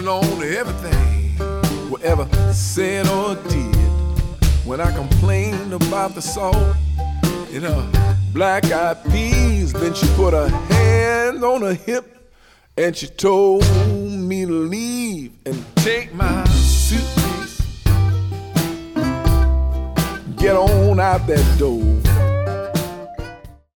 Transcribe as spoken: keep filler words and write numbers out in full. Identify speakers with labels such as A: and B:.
A: holding on to everything whatever said or did. When I complained about the salt in her black-eyed peas, then she put her hand on her hip and she told me to leave and take my suitcase, get on out that door.